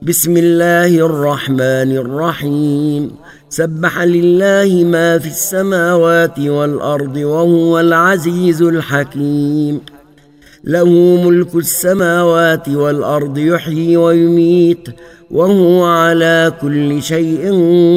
بسم الله الرحمن الرحيم. سبح لله ما في السماوات والأرض وهو العزيز الحكيم. له ملك السماوات والأرض يحيي ويميت وهو على كل شيء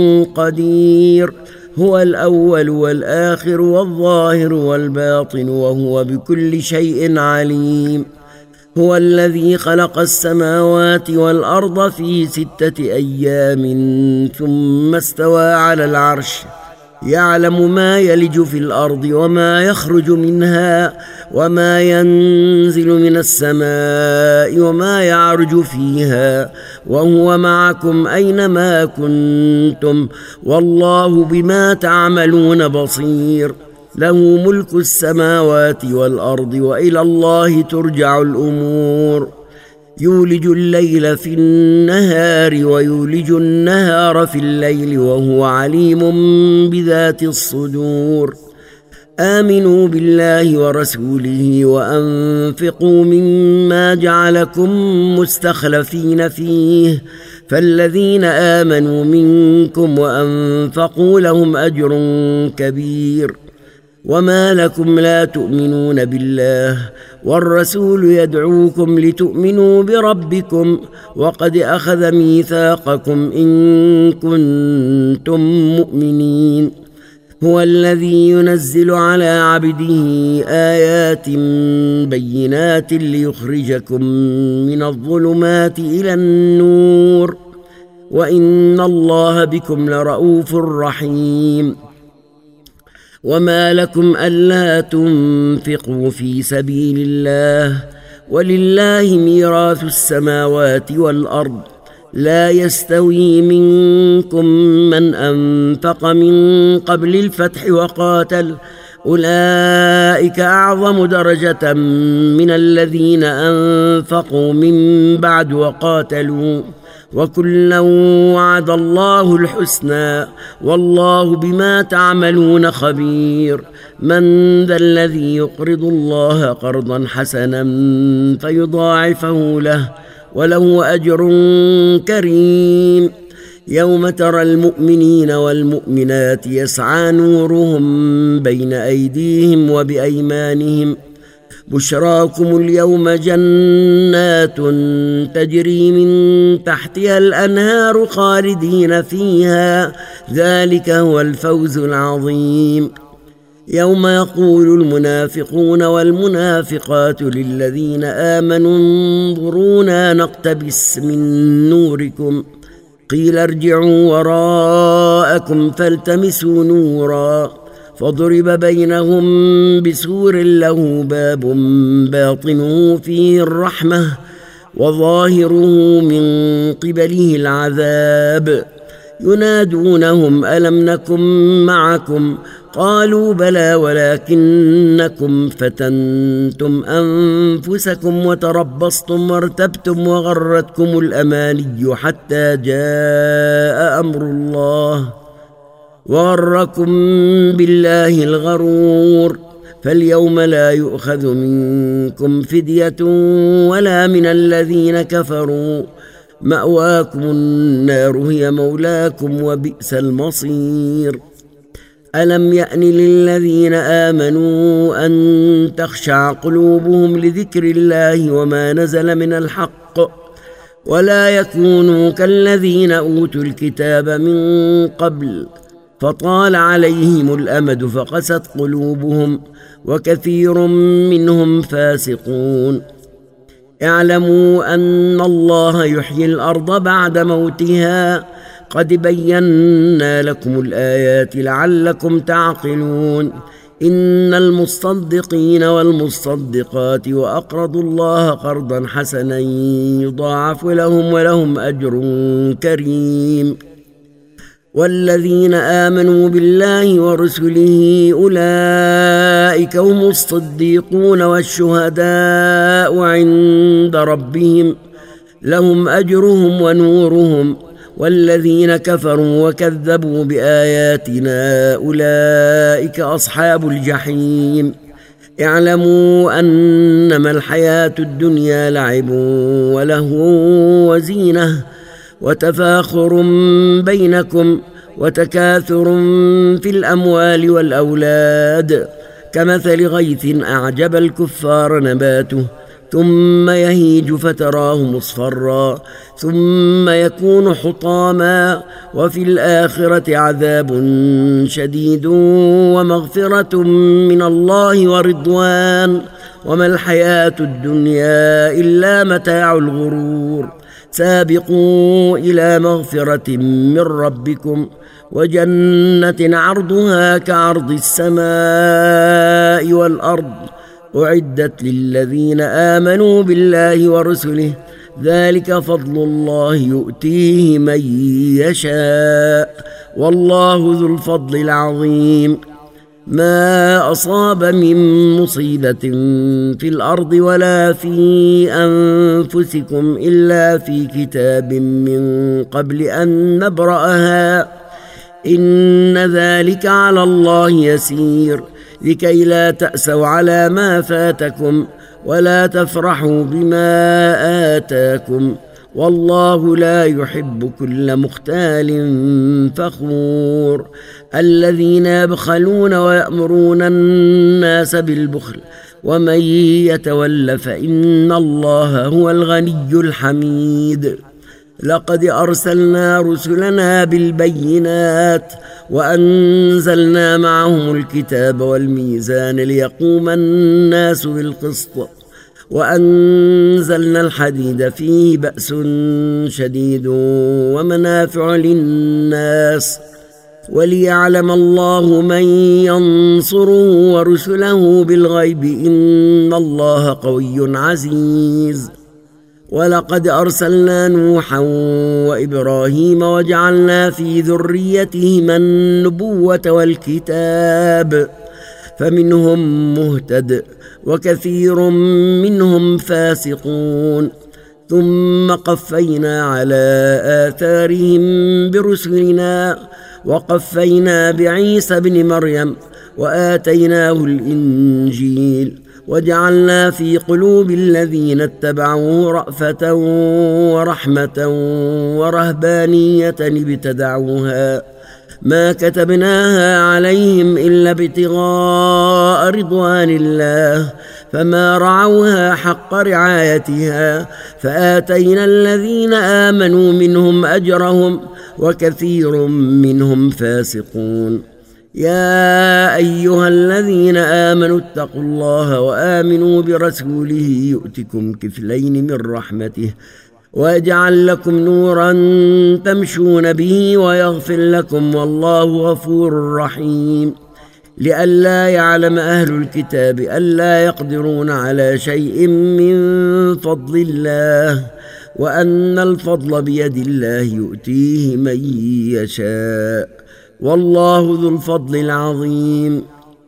قدير. هو الأول والآخر والظاهر والباطن وهو بكل شيء عليم. هو الذي خلق السماوات والأرض في 6 أيام ثم استوى على العرش، يعلم ما يلج في الأرض وما يخرج منها وما ينزل من السماء وما يعرج فيها، وهو معكم أينما كنتم والله بما تعملون بصير. له ملك السماوات والأرض وإلى الله ترجع الأمور. يولج الليل في النهار ويولج النهار في الليل وهو عليم بذات الصدور. آمنوا بالله ورسوله وأنفقوا مما جعلكم مستخلفين فيه، فالذين آمنوا منكم وأنفقوا لهم أجر كبير. وما لكم لا تؤمنون بالله والرسول يدعوكم لتؤمنوا بربكم وقد أخذ ميثاقكم إن كنتم مؤمنين. هو الذي ينزل على عبده آيات بينات ليخرجكم من الظلمات إلى النور، وإن الله بكم لرؤوف رحيم. وما لكم ألا تنفقوا في سبيل الله ولله ميراث السماوات والأرض، لا يستوي منكم من أنفق من قبل الفتح وقاتل، أولئك أعظم درجة من الذين أنفقوا من بعد وقاتلوا، وكلا وعد الله الحسنى والله بما تعملون خبير. من ذا الذي يقرض الله قرضا حسنا فيضاعفه له وله أجر كريم. يوم ترى المؤمنين والمؤمنات يسعى نورهم بين أيديهم وبأيمانهم، بشراكم اليوم جنات تجري من تحتها الأنهار خالدين فيها، ذلك هو الفوز العظيم. يوم يقول المنافقون والمنافقات للذين آمنوا انظرونا نقتبس من نوركم، قيل ارجعوا وراءكم فالتمسوا نورا، فضرب بينهم بسور له باب باطنه فيه الرحمة وظاهره من قبله العذاب. ينادونهم ألم نكن معكم؟ قالوا بلى ولكنكم فتنتم أنفسكم وتربصتم وارتبتم وغرتكم الأماني حتى جاء أمر الله وغركم بالله الغرور. فاليوم لا يؤخذ منكم فدية ولا من الذين كفروا، مأواكم النار هي مولاكم وبئس المصير. ألم يأن للذين آمنوا أن تخشع قلوبهم لذكر الله وما نزل من الحق ولا يكونوا كالذين أوتوا الكتاب من قبل فطال عليهم الأمد فقست قلوبهم وكثير منهم فاسقون. اعلموا أن الله يحيي الأرض بعد موتها، قد بينا لكم الآيات لعلكم تعقلون. إن المصدقين والمصدقات وأقرضوا الله قرضا حسنا يضاعف لهم ولهم أجر كريم. والذين آمنوا بالله ورسله أولئك هم الصديقون والشهداء عند ربهم، لهم أجرهم ونورهم. والذين كفروا وكذبوا بآياتنا أولئك أصحاب الجحيم. اعلموا أنما الحياة الدنيا لعب ولهو وزينة وتفاخر بينكم وتكاثر في الأموال والأولاد كمثل غيث أعجب الكفار نباته ثم يهيج فتراه مصفرا ثم يكون حطاما وفي الآخرة عذاب شديد ومغفرة من الله ورضوان وما الحياة الدنيا إلا متاع الغرور سابقوا إلى مغفرة من ربكم وجنة عرضها كعرض السماء والأرض أعدت للذين آمنوا بالله ورسله ذلك فضل الله يؤتيه من يشاء والله ذو الفضل العظيم ما أصاب من مصيبة في الأرض ولا في أنفسكم إلا في كتاب من قبل أن نبرأها إن ذلك على الله يسير لكي لا تأسوا على ما فاتكم ولا تفرحوا بما آتاكم والله لا يحب كل مختال فخور الذين يبخلون ويأمرون الناس بالبخل ومن يتول فإن الله هو الغني الحميد لقد أرسلنا رسلنا بالبينات وأنزلنا معهم الكتاب والميزان ليقوم الناس بالقسط وأنزلنا الحديد فيه بأس شديد ومنافع للناس وليعلم الله من ينصره ورسله بالغيب إن الله قوي عزيز ولقد أرسلنا نوحا وإبراهيم وجعلنا في ذريتهما النبوة والكتاب فمنهم مهتد وكثير منهم فاسقون ثم قفينا على آثارهم برسلنا وقفينا بعيسى بن مريم وآتيناه الإنجيل وجعلنا في قلوب الذين اتبعوه رأفة ورحمة ورهبانية ابتدعوها ما كتبناها عليهم إلا ابتغاء رضوان الله فما رعوها حق رعايتها فآتينا الذين آمنوا منهم أجرهم وكثير منهم فاسقون يا أيها الذين آمنوا اتقوا الله وآمنوا برسوله يؤتكم كفلين من رحمته ويجعل لكم نورا تمشون به ويغفر لكم والله غفور رحيم لئلا يعلم أهل الكتاب ألا يقدرون على شيء من فضل الله وأن الفضل بيد الله يؤتيه من يشاء والله ذو الفضل العظيم